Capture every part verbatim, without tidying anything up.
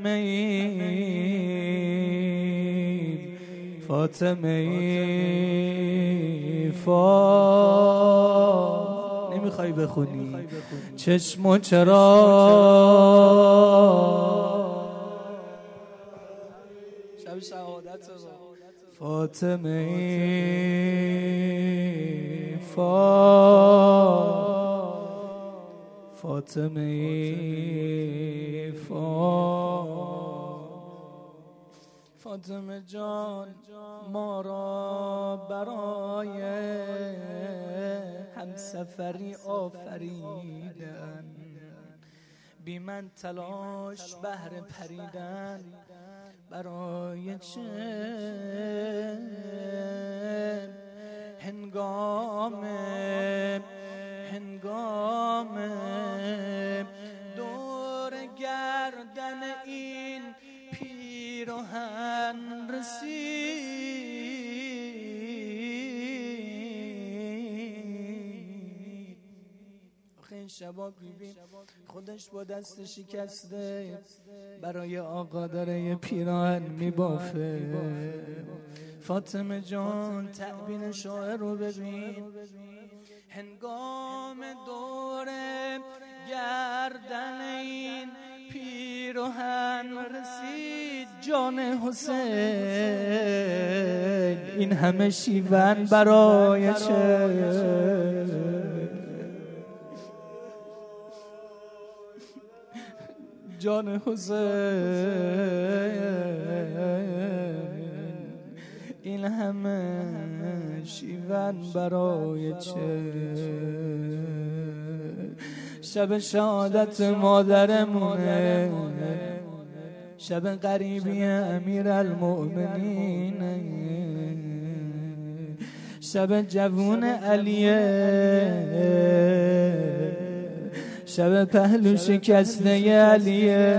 فاطمه ای فاطمه ای فا نمیخوای بخونی چشم و چرا شب شهادت فاطمه ای فا فاطمه ای فا فاطمه جان ما را برای همسفری آفریدن، بی من تلاش بهر پریدن برای چه هنگام هنگام دور گردن این پیراهن رسید. آخه این شبا بیبی خودش با دست شکسته برای آقا داره یه پیراهن میبافه. فاطمه جان تعبیر شاعر رو ببین، هنگام دور گردن این پیراهن رسید جان حسین، این همه شیون برای چه؟ جان حسین این همه شیون برای چه؟ شب شهادت مادرمونه، شب غریبی امیرالمؤمنین، شب جوون علیه، شب پهلو شکسته علیه.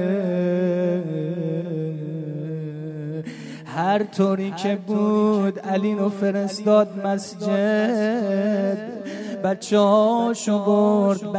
هر طوری که بود علی رو فرستاد مسجد، بچه هاشو برد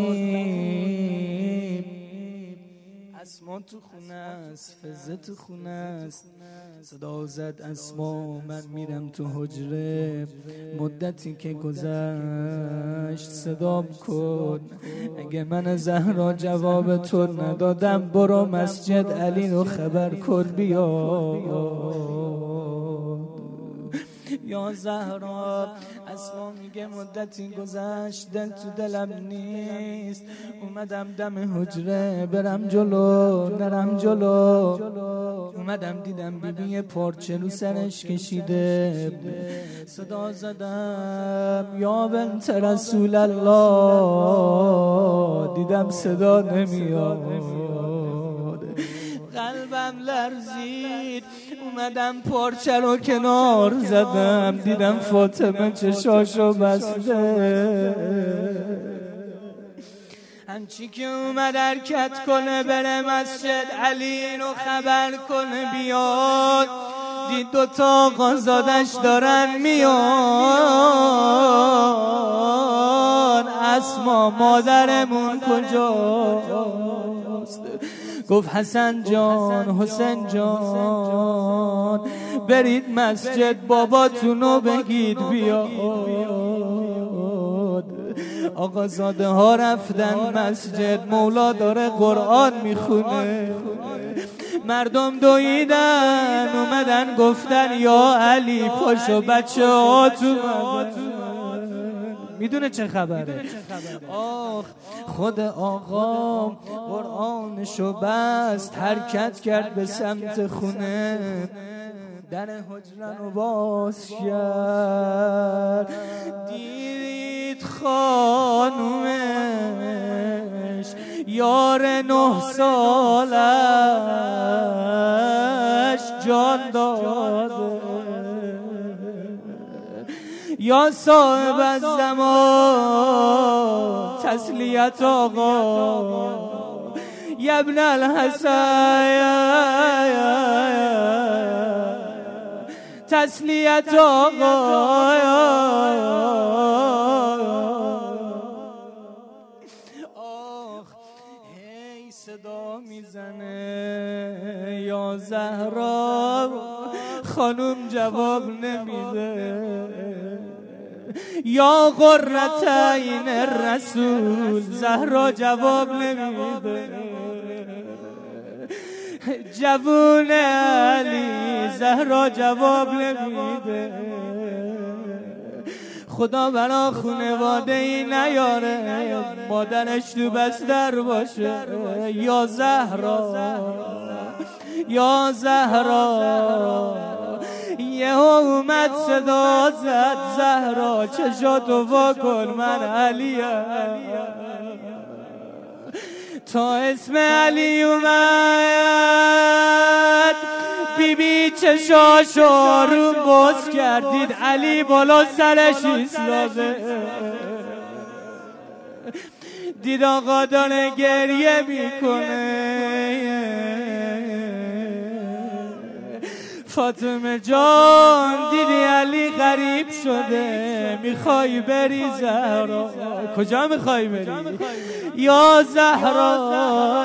بقیه. اسما تو خونه است، فزه تو خونه است، صدا زد اسما من میرم تو حجره. مدتی که گذشت صدام کن، اگه من زهرا جواب تو ندادم برو مسجد علی رو خبر کن بیا. یا زهرا اسما میگه مدتی گذشت دل تو دلم نیست، اومدم دم حجره برم جلو نرم جلو. اومدم دیدم بیبی پارچه رو سرش کشیده، صدا زدم یا بنت رسول الله، دیدم صدا نمیاد، قلبم لرزید. اومدم پارچه رو کنار زدم، دیدم فاطمه چشاشو بسته. هنچی که اومد حرکت کنه بره مسجد علی رو خبر کنه بیاد، دید دوتا آقازادش دارن میان. اسما مادرمون کجاست؟ گفت حسن جان حسین جان برید مسجد باباتونو بگید بیاد. آقازاده ها رفتن مسجد، مولا داره قرآن میخونه. مردم دویدن اومدن گفتن یا علی پاشو بچه ها تو میدونه چه خبره. آخ خود آقا قرآنشو بست، حرکت کرد به سمت خونه، در حجره رو باز کرد، دید خانومش یار نه سالش جان داده. یا صاحب الزمان تسلیت آقا، یا ابن الحسین تسلیت آقا. آخ صدا میزنه یا زهرا، خانوم جواب نمیده. یا قرة عین الرسول، زهرا جواب نمیده. جوون علی، زهرا جواب نمیده. خدا بنا خونواده ای نیاره مادرش تو بستر باشه. یا زهرا، یا زهرا، یه اومد صدا زد زهرا چشاتو وا کن من علیم. تا اسم علی اومد بی بی چشاشو آروم باز کردید، علی بالا سرش ایستاده. دید آقا داره گریه میکنه. فاطمه جان دیدی علی غریب شده، میخوای بری زهرا؟ کجا میخوای بری؟ یا زهرا،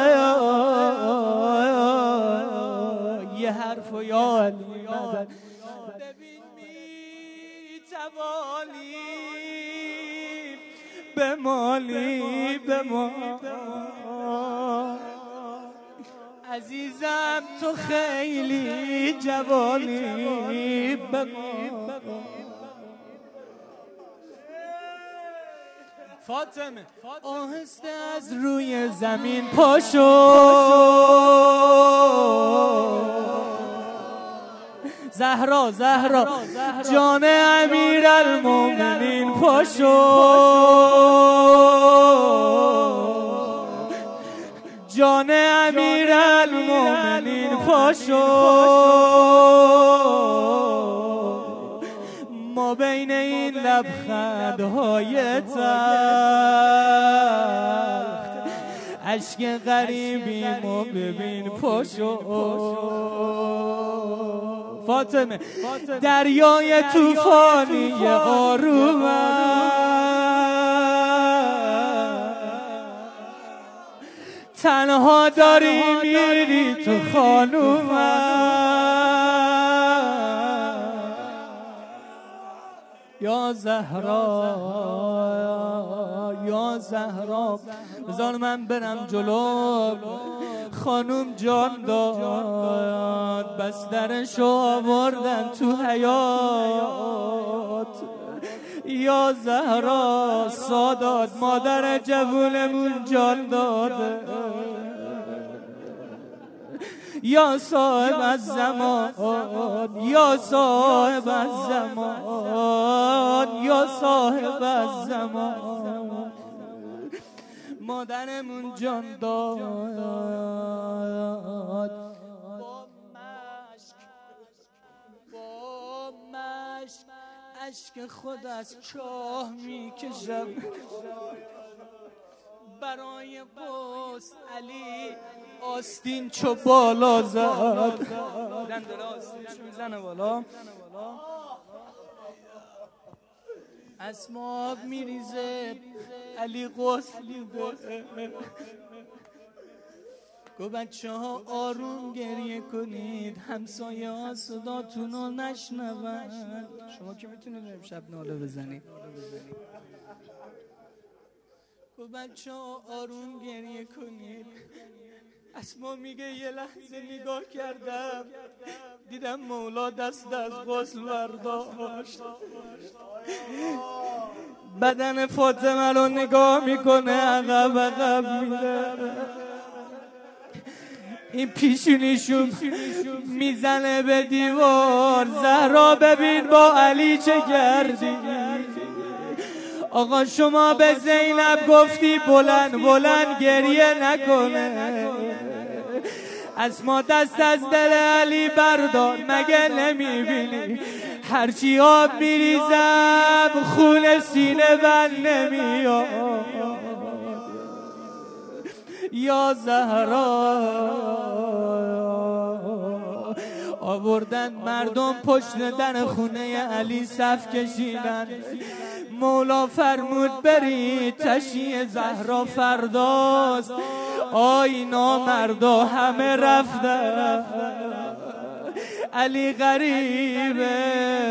یه حرف و یا علی مدد. ببین میتوانی بمالی بمال عزیزم، تو خیلی جوانی بمال. فاطمه آهسته از روی زمین پاشو، زهرا زهرا جان امیرالمومنین پاشو، جان امیرالمومنین پاشو. ما بین این لبخندهای تلخ اشک غریبیمو ببین پاشو. فاطمه دریای طوفانی آروم تنها داری میری تو خانومم. یا زهرا، یا زهرا، بذار من برم جلو. خانوم جان داد بسترشو آوردن تو حیاط. یا زهرا سادات مادر جوونمون جان داده. یا صاحب الزمان، یا صاحب الزمان، یا صاحب الزمان، مادرمون جان داد. با مشک، با مشک اشک خود از چاه میکشم برای قصد علی. آستین چو بالا زد، دیدن داره آستینش میزنه بالا. اسما میریزه، علی غسل میده. گو بچه ها آروم گریه کنید، همسایه ها صداتون رو نشنون. شما که میتونید امشب ناله بزنید. گو بچه ها آروم گریه کنید. اسما میگه یه لحظه نگاه کردم دیدم مولا دست از غسل برداشت. بدن فاطمه رو نگاه میکنه، عقب عقب میده. این پیشونیشون میزنه به دیوار. زهرا ببین با علی چه کردی. آقا شما به زینب گفتی بلند بلند گریه نکنه. اسما دست از دل علی بردار، مگه نمیبینی هرچی آب میریزم خون سینه بند نمیاد. یا زهرا آوردن مردم پشت در خونه علی صف کشیدن. مولا فرمود برید تشییع زهرا فرداست. آی نامردا همه رفتن، علی غریبه.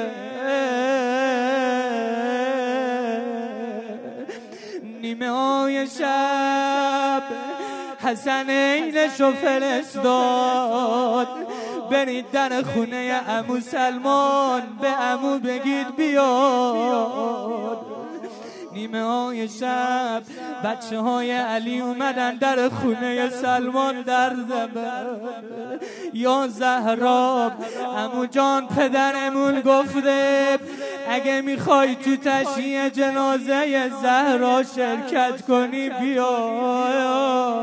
نیمه های شب حسنینشو فرستاد، برید در خونه عمو سلمان به عمو بگید بیاد. نیمه های شب بچه های علی اومدن در خونه سلمان در زبر. یا زهرا عمو جان پدرمون گفته اگه میخوای تو تشییع جنازه زهرا شرکت کنی بیا.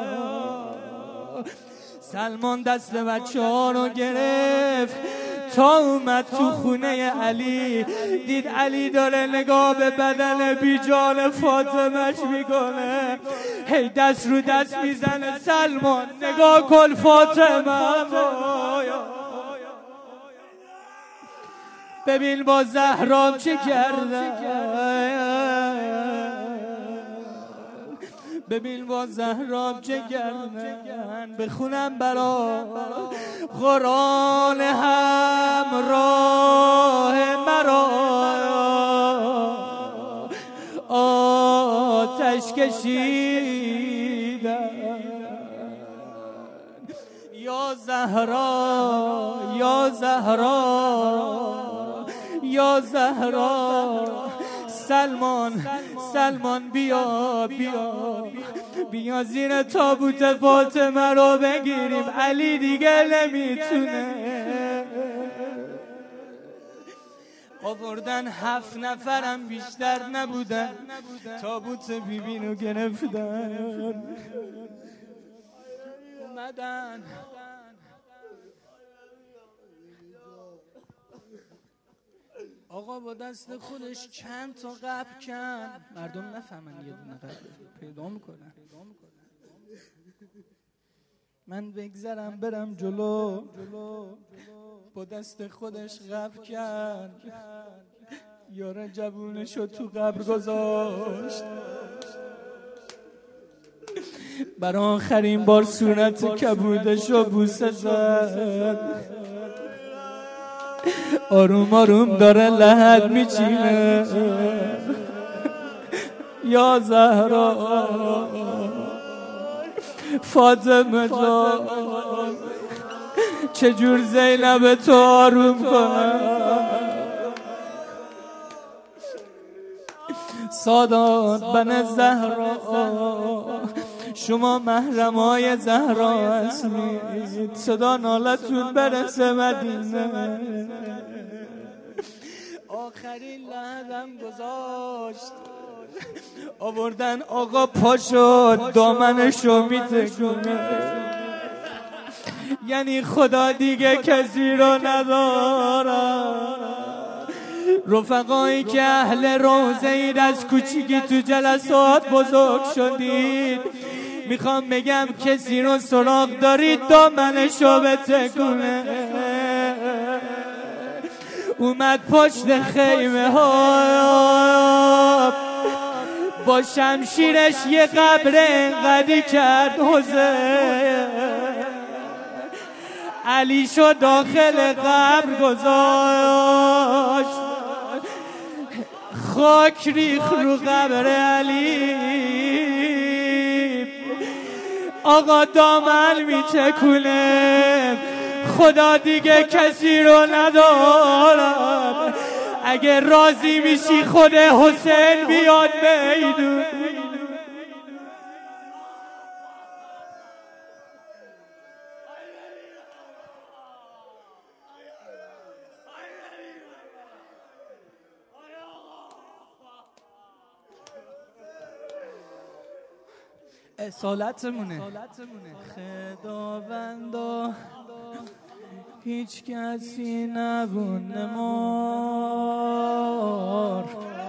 سلمان دست بچه ها رو گرفت تا اومد تو خونه علی، دید علی داره نگاه به بدن بی جان فاطمه‌ش میکنه، هی دست رو دست میزنه. سلمان نگاه کن فاطمه، ببین با زهرام چه کرده، ببین با زهرام چه کردن. بخونم برا قرآن همراه مرا، آتش کشیدن. یا زهرا یا زهرا یا زهرا. سلمان سلمان بیا بیا بیا زیر تابوت فاطمه رو بگیریم، علی دیگه نمیتونه. آوردن هفت نفرم بیشتر نبودن، تابوت بیبی رو گرفتن اومدن. آقا با دست خودش چند تا قبر کن، مردم نفهمن یه دونه قبر پیدا میکنن. من بگذرم برم جلو، با دست خودش قبر کن، یاره جوونشو تو قبر گذاشت. برای آخرین بار صورت کبودشو بوسه زد، آروم آروم داره لحد میچینه. یا زهرا فاطمه جان چجور زینب تو آروم کنم. سادات بن زهرا شما محرمای زهرا هستید، صدا نالتون برسه مدینه. آخرین لحظم گذاشت، آوردن آقا پا شد دامنشو میتکونه، یعنی خدا دیگه کسی رو ندارم. رفقایی که اهل روزه اید از کوچیکی تو جلسات بزرگ شدید، میخوام بگم کسی رو سراغ دارید دامنشو بتکونه. اومد پشت خیمه ها با شمشیرش یه قبر انقدی کرد حسین، علی شو داخل قبر گذاشت، خاک ریخ رو قبر علی. آقا دامن میتکونه، خدا دیگه کسی رو ندارم. اگه راضی میشی خود حسین بیاد میدون. اصالتمونه خداوندا هیچ کسی نبونه مار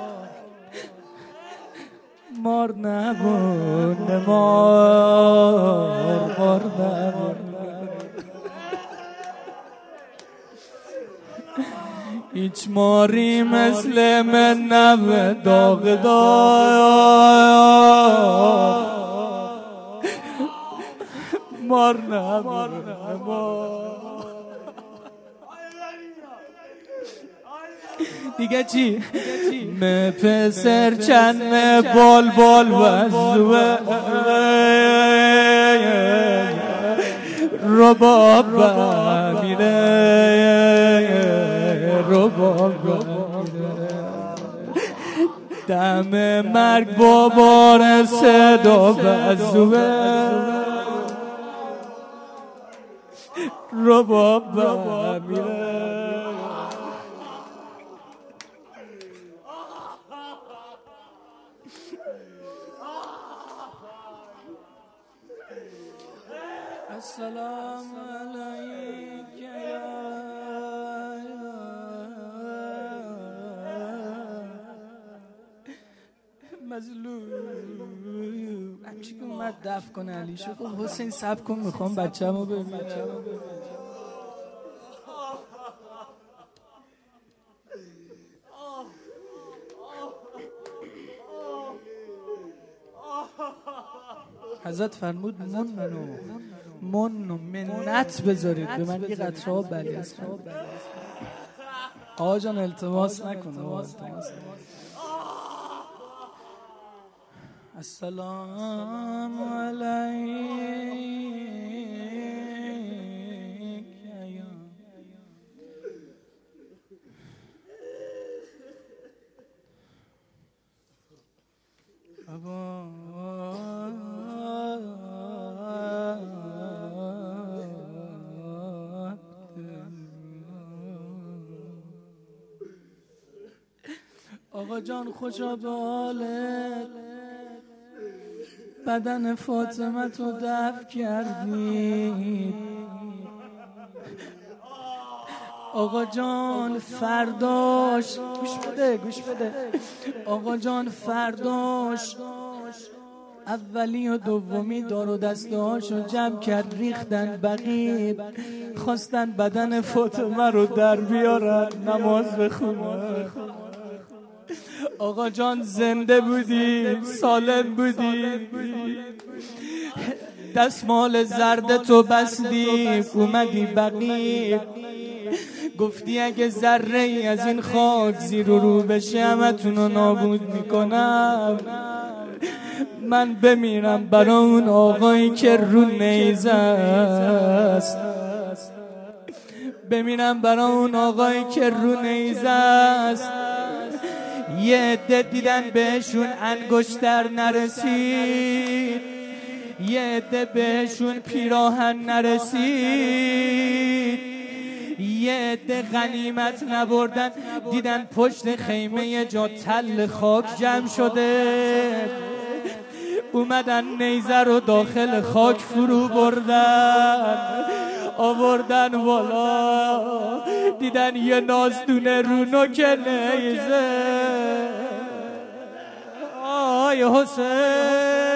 مار نبونه مار مار نبونه هیچ ماری مثل من نبه داغ دار مار نبه مار دیگه چی؟ مه پسر چند بال بال وزوه رباب میره رباب میره دم مرگ بابار صدا وزوه رباب میره السلام علیک یا مظلوم همچی که اومد دفع کنه علیشو خب حسین صبر کن میخوام بچه همو ببینم حضرت فرمود منو منو منت بذارید به من یه قطره آب بلی از آقا جان التماس نکن السلام علیک بابا آقا جان خوشا به حالت بدن فاطمه تو دفع کردی آقا جان فرداش گوش بده گوش بده آقا جان فرداش اولی و دومی دار و دسته هاشو جمع کرد ریختن بقیه خواستن بدن فاطمه رو در بیارن نماز بخونن آقا جان زنده بودی سالم بودی دستمال زرد تو بستی اومدی بقیه گفتی اگه ذره ای از این خاک زیر و رو بشه همتون رو نابود میکنم من بمیرم برای اون آقایی که رو نیزه است بمیرم برای اون آقایی که رو نیزه است یه عده دیدن بهشون انگشتر نرسید یه عده بهشون پیراهن نرسید یه عده غنیمت نبردن دیدن پشت خیمه جا تل خاک جمع شده اومدن نیزه رو داخل خاک فرو بردن آوردن والا دیدن یه نازدونه رو نوک نیزه آی حسین